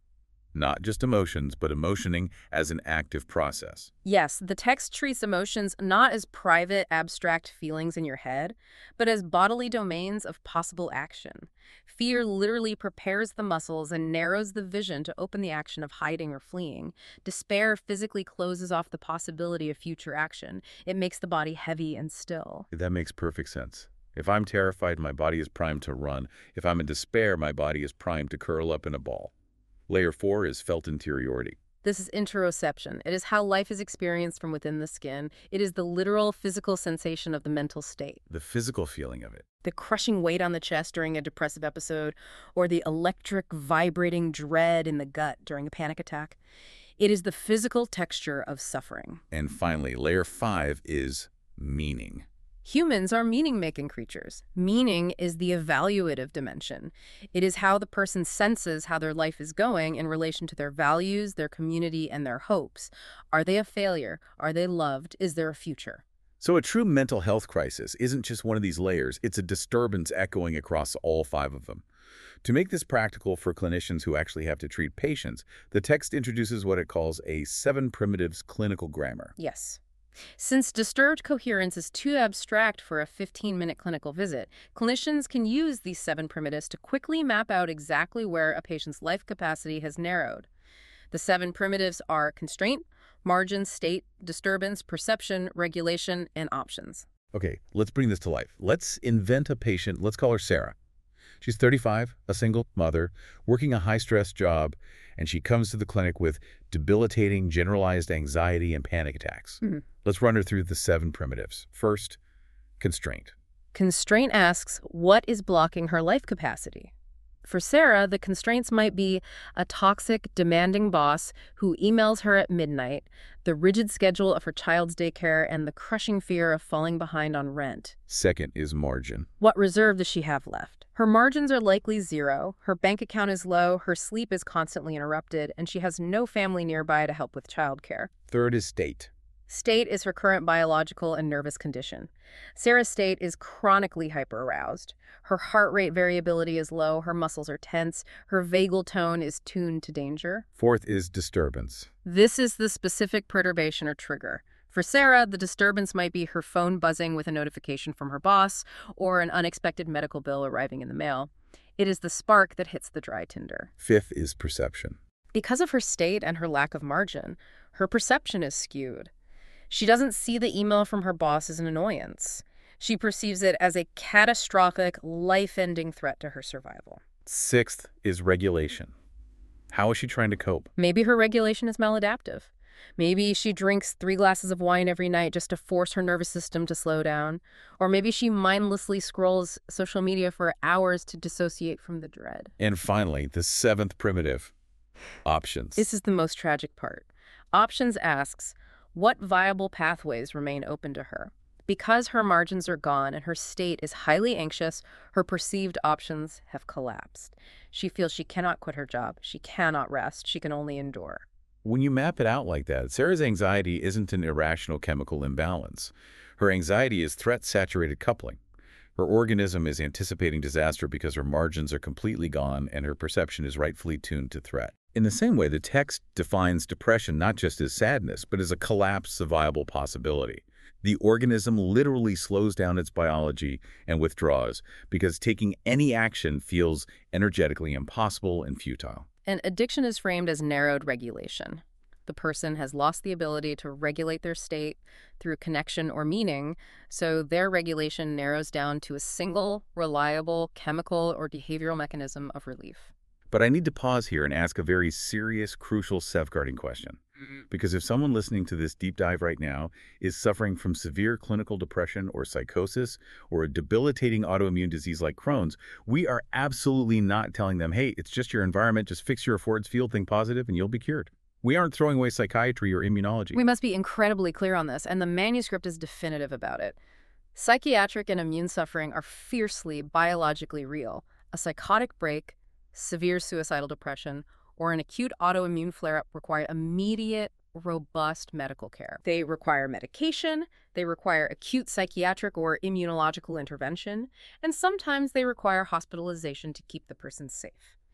Not just emotions, but emotioning as an active process. Yes, the text treats emotions not as private, abstract feelings in your head, but as bodily domains of possible action. Fear literally prepares the muscles and narrows the vision to open the action of hiding or fleeing. Despair physically closes off the possibility of future action. It makes the body heavy and still. That makes perfect sense. If I'm terrified, my body is primed to run. If I'm in despair, my body is primed to curl up in a ball. Layer 4 is felt interiority. This is interoception. It is how life is experienced from within the skin. It is the literal physical sensation of the mental state. The physical feeling of it. The crushing weight on the chest during a depressive episode, or the electric vibrating dread in the gut during a panic attack. It is the physical texture of suffering. And finally, layer 5 is meaning. Humans are meaning-making creatures. Meaning is the evaluative dimension. It is how the person senses how their life is going in relation to their values, their community, and their hopes. Are they a failure? Are they loved? Is there a future? So a true mental health crisis isn't just one of these layers, it's a disturbance echoing across all 5 of them. To make this practical for clinicians who actually have to treat patients, the text introduces what it calls a 7 primitives clinical grammar. Yes. Since disturbed coherence is too abstract for a 15-minute clinical visit, clinicians can use these 7 primitives to quickly map out exactly where a patient's life capacity has narrowed. The 7 primitives are constraint, margin, state, disturbance, perception, regulation, and options. Okay, let's bring this to life. Let's invent a patient. Let's call her Sarah. She's 35, a single mother, working a high-stress job, and she comes to the clinic with debilitating generalized anxiety and panic attacks. Let's run her through the 7 primitives. First, constraint. Constraint asks, what is blocking her life capacity? For Sarah, the constraints might be a toxic, demanding boss who emails her at midnight, the rigid schedule of her child's daycare, and the crushing fear of falling behind on rent. Second is margin. What reserve does she have left? Her margins are likely zero, her bank account is low, her sleep is constantly interrupted, and she has no family nearby to help with childcare. Third is state. State is her current biological and nervous condition. Sarah's state is chronically hyperaroused. Her heart rate variability is low, her muscles are tense, her vagal tone is tuned to danger. Fourth is disturbance. This is the specific perturbation or trigger. For Sarah, the disturbance might be her phone buzzing with a notification from her boss or an unexpected medical bill arriving in the mail. It is the spark that hits the dry tinder. Fifth is perception. Because of her state and her lack of margin, her perception is skewed. She doesn't see the email from her boss as an annoyance. She perceives it as a catastrophic, life-ending threat to her survival. Sixth is regulation. How is she trying to cope? Maybe her regulation is maladaptive. Maybe she drinks 3 glasses of wine every night just to force her nervous system to slow down. Or maybe she mindlessly scrolls social media for hours to dissociate from the dread. And finally, the 7th primitive, options. This is the most tragic part. Options asks, what viable pathways remain open to her? Because her margins are gone and her state is highly anxious, her perceived options have collapsed. She feels she cannot quit her job. She cannot rest. She can only endure. When you map it out like that, Sarah's anxiety isn't an irrational chemical imbalance. Her anxiety is threat-saturated coupling. Her organism is anticipating disaster because her margins are completely gone and her perception is rightfully tuned to threat. In the same way, the text defines depression not just as sadness, but as a collapse of viable possibility. The organism literally slows down its biology and withdraws because taking any action feels energetically impossible and futile. And addiction is framed as narrowed regulation. The person has lost the ability to regulate their state through connection or meaning, so their regulation narrows down to a single, reliable chemical or behavioral mechanism of relief. But I need to pause here and ask a very serious, crucial safeguarding question. Because if someone listening to this deep dive right now is suffering from severe clinical depression or psychosis or a debilitating autoimmune disease like Crohn's, we are absolutely not telling them, hey, it's just your environment, just fix your Ford's field, think positive, and you'll be cured. We aren't throwing away psychiatry or immunology. We must be incredibly clear on this, and the manuscript is definitive about it. Psychiatric and immune suffering are fiercely biologically real. A psychotic break, severe suicidal depression, or an acute autoimmune flare-up require immediate, robust medical care. They require medication, they require acute psychiatric or immunological intervention, and sometimes they require hospitalization to keep the person safe.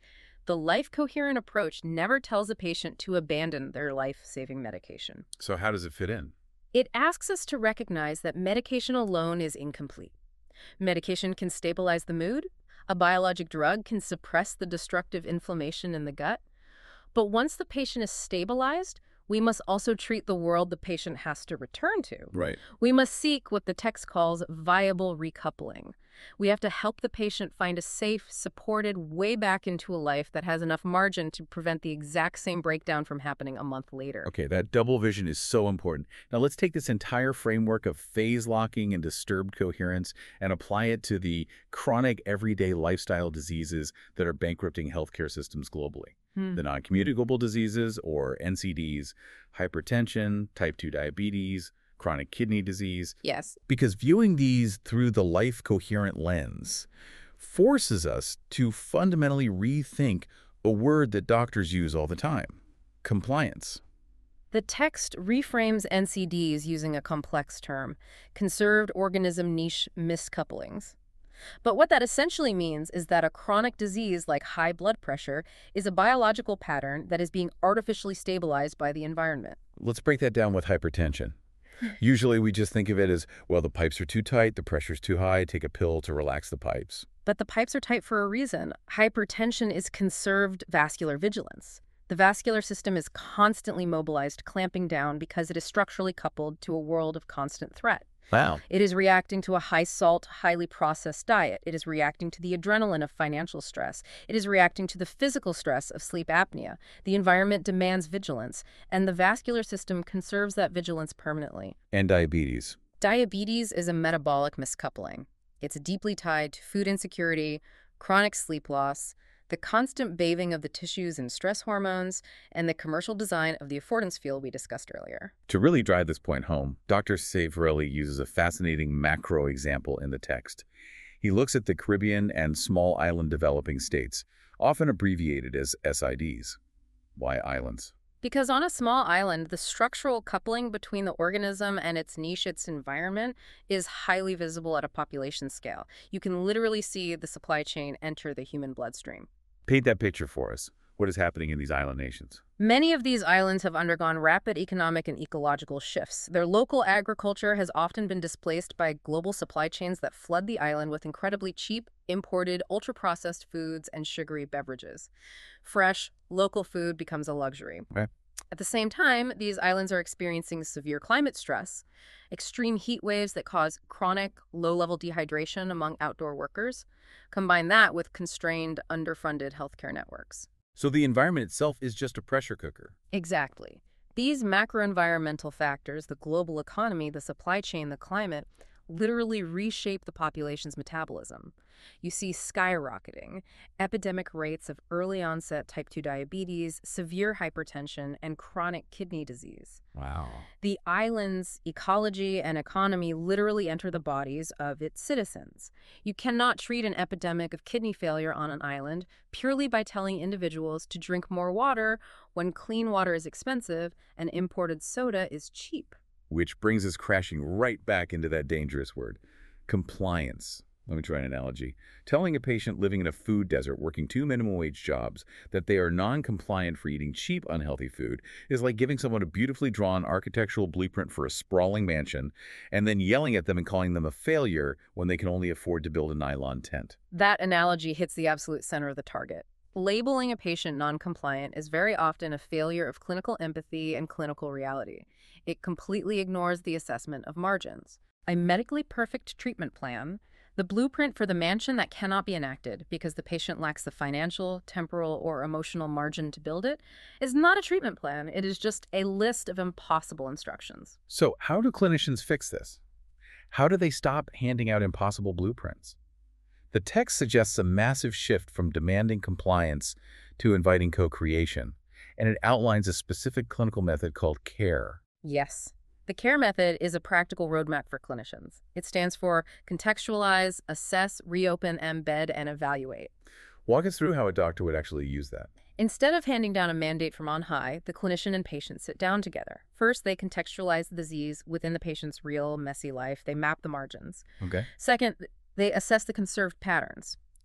The life-coherent approach never tells a patient to abandon their life-saving medication. So how does it fit in? It asks us to recognize that medication alone is incomplete. Medication can stabilize the mood. A biologic drug can suppress the destructive inflammation in the gut. But once the patient is stabilized, we must also treat the world the patient has to return to. Right. We must seek what the text calls viable recoupling. We have to help the patient find a safe, supported way back into a life that has enough margin to prevent the exact same breakdown from happening a month later. Okay, that double vision is so important. Now let's take this entire framework of phase locking and disturbed coherence and apply it to the chronic everyday lifestyle diseases that are bankrupting healthcare systems globally. The non-communicable diseases, or NCDs, hypertension, type 2 diabetes, chronic kidney disease. Yes. Because viewing these through the life-coherent lens forces us to fundamentally rethink a word that doctors use all the time: compliance. The text reframes NCDs using a complex term, conserved organism niche miscouplings. But what that essentially means is that a chronic disease like high blood pressure is a biological pattern that is being artificially stabilized by the environment. Let's break that down with hypertension. Usually we just think of it as, well, the pipes are too tight, the pressure's too high, take a pill to relax the pipes. But the pipes are tight for a reason. Hypertension is conserved vascular vigilance. The vascular system is constantly mobilized, clamping down because it is structurally coupled to a world of constant threat. Wow. It is reacting to a high-salt, highly processed diet. It is reacting to the adrenaline of financial stress. It is reacting to the physical stress of sleep apnea. The environment demands vigilance, and the vascular system conserves that vigilance permanently. And diabetes. Diabetes is a metabolic miscoupling. It's deeply tied to food insecurity, chronic sleep loss, the constant bathing of the tissues and stress hormones, and the commercial design of the affordance field we discussed earlier. To really drive this point home, Dr. Savarelli uses a fascinating macro example in the text. He looks at the Caribbean and small island developing states, often abbreviated as SIDs. Why islands? Because on a small island, the structural coupling between the organism and its niche, its environment, is highly visible at a population scale. You can literally see the supply chain enter the human bloodstream. Paint that picture for us. What is happening in these island nations? Many of these islands have undergone rapid economic and ecological shifts. Their local agriculture has often been displaced by global supply chains that flood the island with incredibly cheap, imported, ultra-processed foods and sugary beverages. Fresh, local food becomes a luxury. Okay. At the same time, these islands are experiencing severe climate stress, extreme heat waves that cause chronic, low-level dehydration among outdoor workers. Combine that with constrained, underfunded healthcare networks. So the environment itself is just a pressure cooker. Exactly. These macro-environmental factors, the global economy, the supply chain, the climate, literally reshape the population's metabolism. You see skyrocketing epidemic rates of early-onset type 2 diabetes, severe hypertension, and chronic kidney disease. Wow. The island's ecology and economy literally enter the bodies of its citizens. You cannot treat an epidemic of kidney failure on an island purely by telling individuals to drink more water when clean water is expensive and imported soda is cheap. Which brings us crashing right back into that dangerous word, compliance. Let me try an analogy. Telling a patient living in a food desert working 2 minimum wage jobs that they are non-compliant for eating cheap, unhealthy food is like giving someone a beautifully drawn architectural blueprint for a sprawling mansion and then yelling at them and calling them a failure when they can only afford to build a nylon tent. That analogy hits the absolute center of the target. Labeling a patient non-compliant is very often a failure of clinical empathy and clinical reality. It completely ignores the assessment of margins. A medically perfect treatment plan, the blueprint for the mansion that cannot be enacted because the patient lacks the financial, temporal, or emotional margin to build it, is not a treatment plan. It is just a list of impossible instructions. So how do clinicians fix this? How do they stop handing out impossible blueprints? The text suggests a massive shift from demanding compliance to inviting co-creation, and it outlines a specific clinical method called CARE. Yes. The CARE method is a practical roadmap for clinicians. It stands for contextualize, assess, reopen, embed, and evaluate. Walk us through how a doctor would actually use that. Instead of handing down a mandate from on high, the clinician and patient sit down together. First, they contextualize the disease within the patient's real, messy life. They map the margins. Okay. Second, they assess the conserved patterns.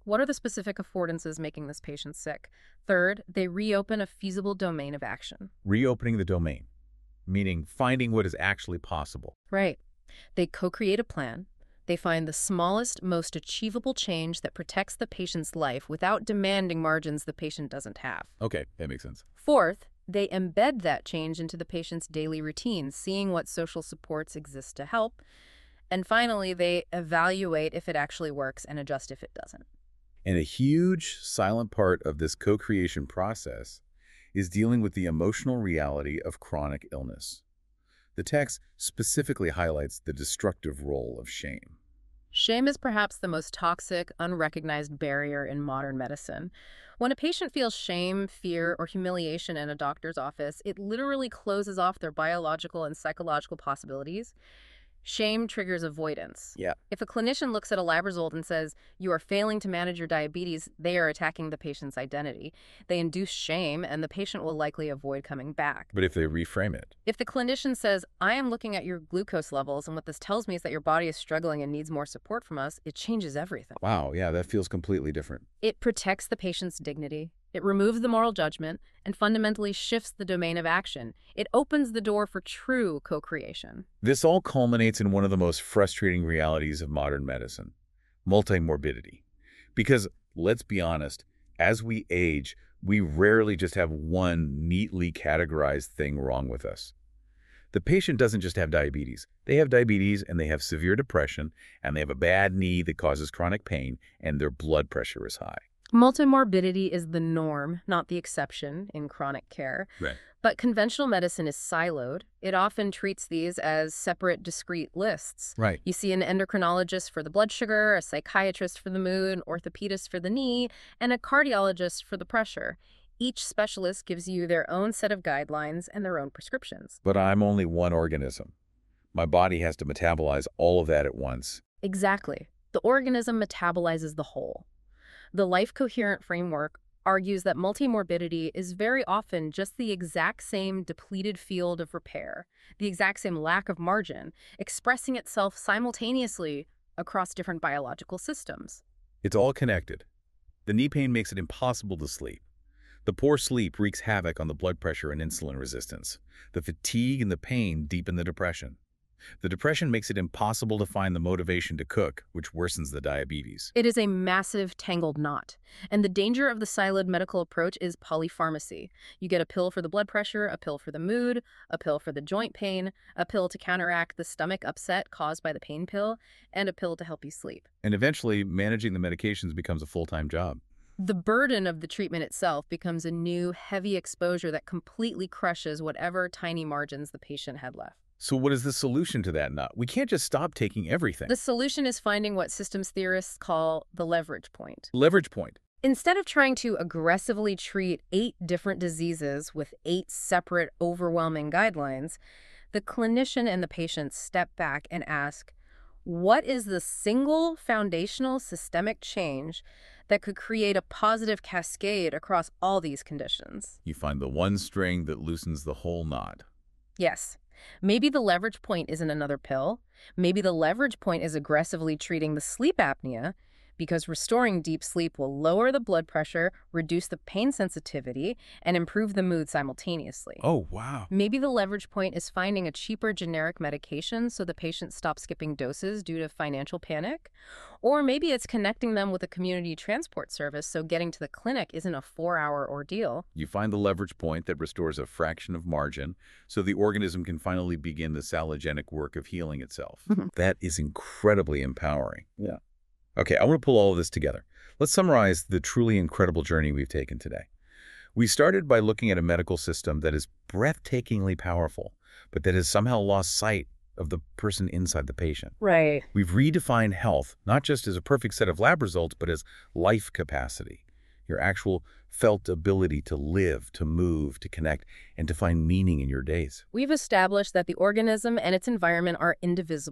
What are the specific affordances making this patient sick? Third, they reopen a feasible domain of action. Reopening the domain, meaning finding what is actually possible. Right. They co-create a plan. They find the smallest, most achievable change that protects the patient's life without demanding margins the patient doesn't have. Okay, that makes sense. Fourth, they embed that change into the patient's daily routine, seeing what social supports exist to help. And finally, they evaluate if it actually works and adjust if it doesn't. And a huge, silent part of this co-creation process is dealing with the emotional reality of chronic illness. The text specifically highlights the destructive role of shame. Shame is perhaps the most toxic, unrecognized barrier in modern medicine. When a patient feels shame, fear, or humiliation in a doctor's office, it literally closes off their biological and psychological possibilities. Shame triggers avoidance. Yeah. If a clinician looks at a lab result and says, "You are failing to manage your diabetes," they are attacking the patient's identity. They induce shame, and the patient will likely avoid coming back. But if they reframe it, If the clinician says, "I am looking at your glucose levels, and what this tells me is that your body is struggling and needs more support from us," it changes everything. wow, yeah, that feels completely different. It protects the patient's dignity. It removes the moral judgment and fundamentally shifts the domain of action. It opens the door for true co-creation. This all culminates in one of the most frustrating realities of modern medicine, multimorbidity. Because, let's be honest, as we age, we rarely just have one neatly categorized thing wrong with us. The patient doesn't just have diabetes. They have diabetes, and they have severe depression, and they have a bad knee that causes chronic pain, and their blood pressure is high. Multimorbidity is the norm, not the exception, in chronic care. Right. But conventional medicine is siloed. It often treats these as separate, discrete lists. Right. You see an endocrinologist for the blood sugar, a psychiatrist for the mood, an orthopedist for the knee, and a cardiologist for the pressure. Each specialist gives you their own set of guidelines and their own prescriptions. But I'm only one organism. My body has to metabolize all of that at once. Exactly. The organism metabolizes the whole. The Life Coherent framework argues that multimorbidity is very often just the exact same depleted field of repair, the exact same lack of margin, expressing itself simultaneously across different biological systems. It's all connected. The knee pain makes it impossible to sleep. The poor sleep wreaks havoc on the blood pressure and insulin resistance. The fatigue and the pain deepen the depression. The depression makes it impossible to find the motivation to cook, which worsens the diabetes. It is a massive tangled knot. And the danger of the siloed medical approach is polypharmacy. You get a pill for the blood pressure, a pill for the mood, a pill for the joint pain, a pill to counteract the stomach upset caused by the pain pill, and a pill to help you sleep. And eventually, managing the medications becomes a full-time job. The burden of the treatment itself becomes a new, heavy exposure that completely crushes whatever tiny margins the patient had left. So what is the solution to that nut? We can't just stop taking everything. The solution is finding what systems theorists call the leverage point. Leverage point. Instead of trying to aggressively treat 8 different diseases with 8 separate, overwhelming guidelines, the clinician and the patient step back and ask, what is the single foundational systemic change that could create a positive cascade across all these conditions? You find the one string that loosens the whole knot. Yes. Maybe the leverage point isn't another pill. Maybe the leverage point is aggressively treating the sleep apnea, because restoring deep sleep will lower the blood pressure, reduce the pain sensitivity, and improve the mood simultaneously. Oh, wow. Maybe the leverage point is finding a cheaper generic medication so the patient stops skipping doses due to financial panic. Or maybe it's connecting them with a community transport service so getting to the clinic isn't a 4-hour ordeal. You find the leverage point that restores a fraction of margin so the organism can finally begin the salogenic work of healing itself. That is incredibly empowering. Yeah. Okay, I want to pull all of this together. Let's summarize the truly incredible journey we've taken today. We started by looking at a medical system that is breathtakingly powerful, but that has somehow lost sight of the person inside the patient. Right. We've redefined health, not just as a perfect set of lab results, but as life capacity, your actual felt ability to live, to move, to connect, and to find meaning in your days. We've established that the organism and its environment are indivisible.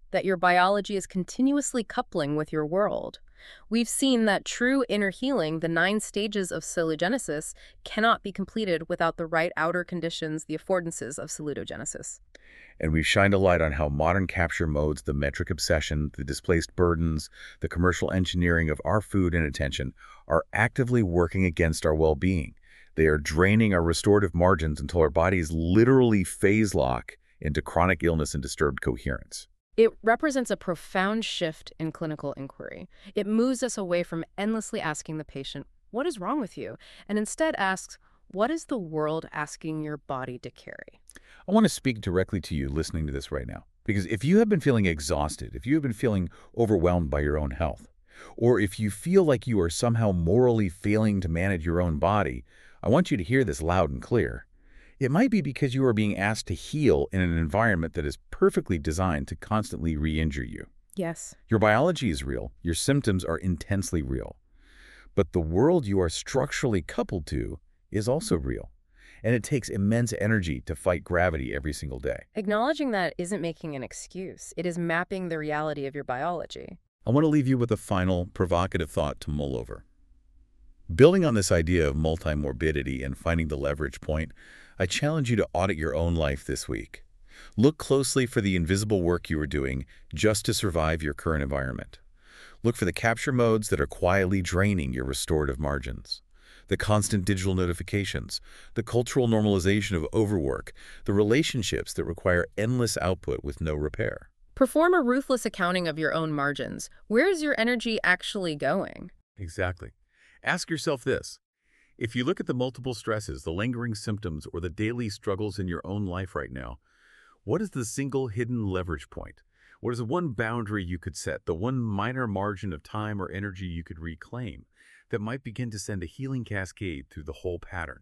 that your biology is continuously coupling with your world. We've seen that true inner healing, the 9 stages of salutogenesis, cannot be completed without the right outer conditions, the affordances of salutogenesis. And we've shined a light on how modern capture modes, the metric obsession, the displaced burdens, the commercial engineering of our food and attention are actively working against our well-being. They are draining our restorative margins until our bodies literally phase lock into chronic illness and disturbed coherence. It represents a profound shift in clinical inquiry. It moves us away from endlessly asking the patient, "What is wrong with you?" and instead asks, "What is the world asking your body to carry?" I want to speak directly to you listening to this right now. Because if you have been feeling exhausted, if you have been feeling overwhelmed by your own health, or if you feel like you are somehow morally failing to manage your own body, I want you to hear this loud and clear. It might be because you are being asked to heal in an environment that is perfectly designed to constantly re-injure you. Yes. Your biology is real, your symptoms are intensely real. But the world you are structurally coupled to is also real. And it takes immense energy to fight gravity every single day. Acknowledging that isn't making an excuse. It is mapping the reality of your biology. I want to leave you with a final, provocative thought to mull over. Building on this idea of multimorbidity and finding the leverage point, I challenge you to audit your own life this week. Look closely for the invisible work you are doing just to survive your current environment. Look for the capture modes that are quietly draining your restorative margins. The constant digital notifications, the cultural normalization of overwork, the relationships that require endless output with no repair. Perform a ruthless accounting of your own margins. Where is your energy actually going? Exactly. Ask yourself this. If you look at the multiple stresses, the lingering symptoms, or the daily struggles in your own life right now, what is the single hidden leverage point? What is the one boundary you could set, the one minor margin of time or energy you could reclaim that might begin to send a healing cascade through the whole pattern?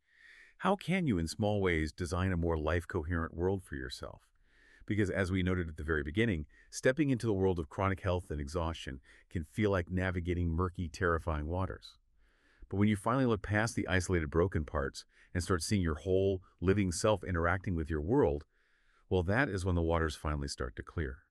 How can you, in small ways, design a more life-coherent world for yourself? Because as we noted at the very beginning, stepping into the world of chronic health and exhaustion can feel like navigating murky, terrifying waters. But when you finally look past the isolated broken parts and start seeing your whole living self interacting with your world, well, that is when the waters finally start to clear.